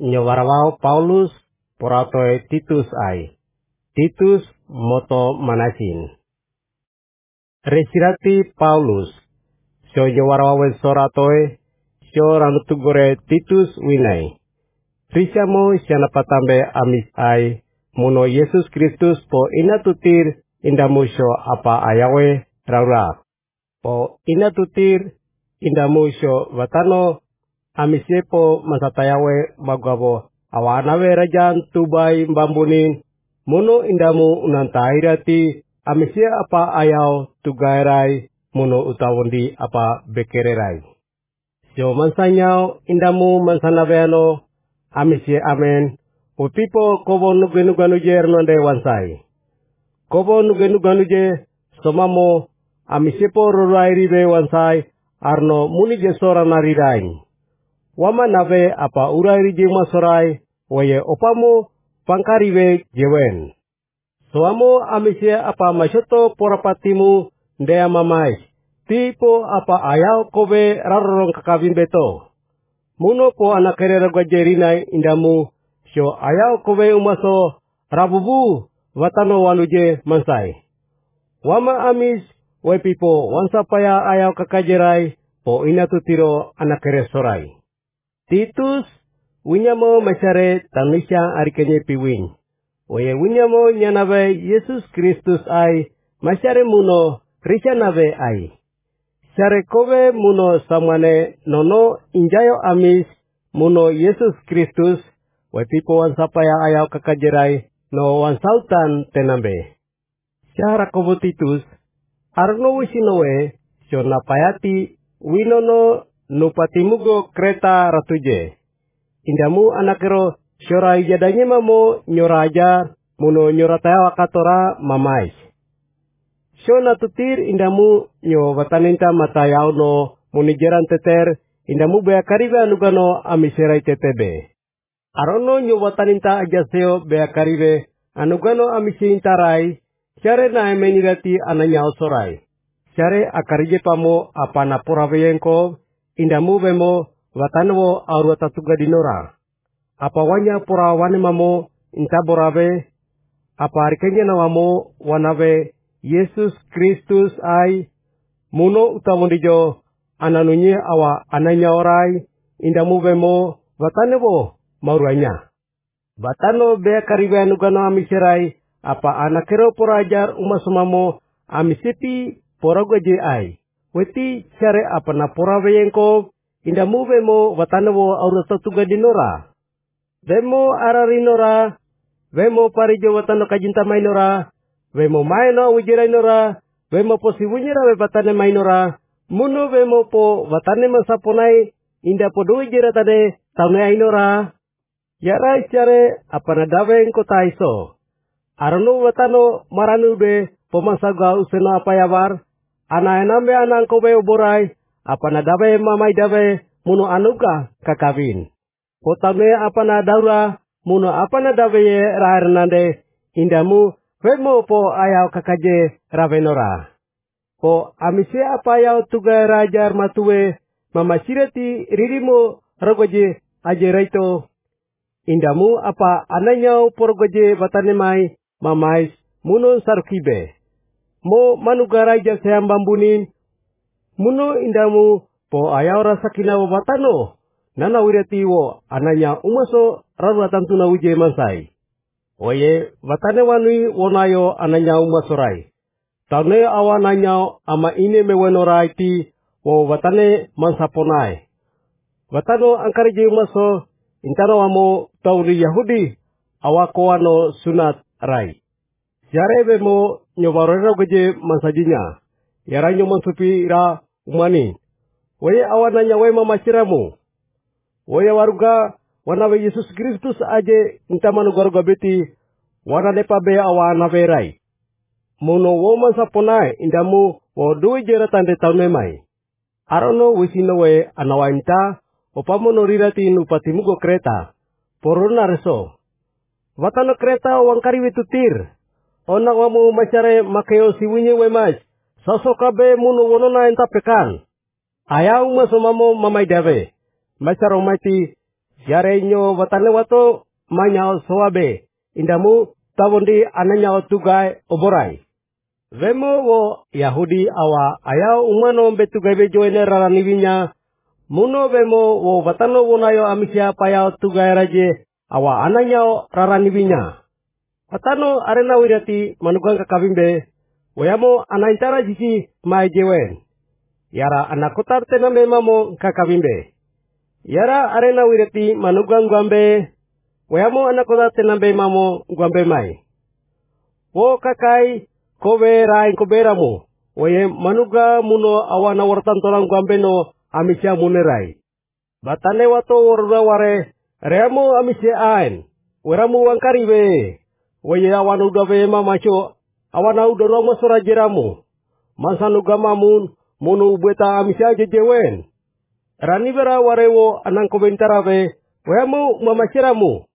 nyowarawao Paulus poratoe Titus ai. Titus moto manasin. Resirati Paulus. So nyowarawawen soratoe. So ranutugore Titus winai. Prisamo siya napatambe amis ai. Muno Yesus Kristus po inatutir indamu syo apa ayawe raura. Po inatutir indamu syo watano amisye po masatayawe magwabo awanawe rajan tubai mbambunin. Muno indamu unantairati amisye apa ayaw tugairai muno utawundi apa bekererai. Syo mansanyaw indamu mansanabeano amisye amen. Upipo kobo nugenuganu hernonde wansai. Kobo nugenuganu somamo amisipo rurairibe wansai arno munije sora narirain. Wama nave apa urairi jema sorai waye opamo pangkariwe jewen. Soamo amisie apa masyoto porapatimu ndea mamais. Tipo apa ayaw kobe rarorong kakabin beto. Muno po anakere ragwajerinai indamu. Syo ayaw kowe umaso rabubu watano wanuje mansai. Wama amis we pipo wansapaya ayaw kakajerai po inatutiro anakere sorai. Titus winyamo masyare tanisya arikenye piwin. Oye winyamo nyanabe Yesus Kristus ai masyare muno risyanabe ai. Syare kowe muno samane nono injayo amis muno Yesus Kristus. Wai pipo wansapaya ayaw kakajerai no wansautan tenambe. Syahara kobo Titus, arno wisinowe, syo napayati winono nupatimugo kreta ratuje. Indamu anakero syorai jadanye mamo nyoraja muno nyoratayawa katora mamais. Syo natutir indamu nyo wataninta matayaw no munijeran teter indamu bea karibe anugano amiserai tetebe. Arono nyowataninta ajaseo bea karibe anugano amisintarai syare na emenirati ananya osorai. Syare akarije pamo apana poraveyenko indamu bemo watanwo aurwatatuga dinora. Apa wanya porawane mamo intaborabe apa arikenya nawamo wanawe Yesus Kristus ai muno utamundijo ananunye awa ananya orai indamu bemo watanwo mauranya. Batano bea karibe anugano amiserai apa anakero porajar umasumamo amisipi poragwaje ai. Weti syare apa na poraweyengko indamu bemo watano auratotuga dinora. Bemo ararinora, bemo parijo watano kajinta mainora, bemo maino ujirai nora, bemo posiwunyira we batane mainora, muno bemo po watane masaponai inda podo ujira tade taune ainora. Yara syare apa nadawe engko taiso. Arano watano maranude pomasaga usena apa yabar. Ana enambe anangko be oborai. Apa nadawe mamai dawe muno anuga kakawin. Potame apa nadaura muno apa nadawe raernande. Indamu vemo po ayaw kakaje ravenora. Po amisi apa ayaw tuga rajar matuwe. Mamasireti ririmo rogoje aje raito. Indamu apa ananyau porgoje batanemai mamais muno sarukibe. Mo manugarai jasayam bambunin. Muno indamu po ayaw rasakina wabatano. Nana wiretiwo ananya umaso raruatan tuna uje mansai. Oye batane wanui wonayo ananya umasorai. Taune awananyau ama ine mewenorai ti wo batane mansaponai. Batano angkarije umaso intano wamo tauri Yahudi awako wano sunat rai. Syarebe mo nyobarero geje mansajinya. Yaranyo mansupi ira umani. Waye awananya wae mamachiramu. Waye waruga wanawe Yesus Kristus aje intamanu garuga beti wana nepa be awana verai. Muno wo mansaponai indamu wo dui jera tande taunemai. Arono wisino we anawainta opamono rirati nupatimugo kreta. Porona reso. Watano kreta wangkari witutir. Onak wamu masyare makeo siwinye wemas. Sasokabe muno wonona enta pekan. Ayaw masomamo mamay dave. Masyaro maiti Yarenyo watane wato manyao soabe. Indamu tawondi ananyao tugai oborai. Vemo wo Yahudi awa ayao umano betugai bejoine raraniwinya. Muno vemo wo watano wonayo amisia payao tugai raje awa ananyao raraniwinya. Watano arena wirati manugang kakabimbe. Wayamo anaintara jisi mai jewen. Yara anakotar tenambe mamo kakabimbe. Yara arena wirati manugang guambe. Wayamo anakotar tenambe mamo guambe mai. Wo kakai kowe rain koberamu. Waye manuga muno awana wartan tolang guambe no amisia munerai. Batane wato warura ware. Reamo amisia ain. Weramu wangkariwe. Waye awana udawe mamacho. Awana udara masora jeramu. Mansanuga mamun. Munu ubeta amisia jejewen. Ranibera warewo anang komentarawe. Wayamu mamachiramu.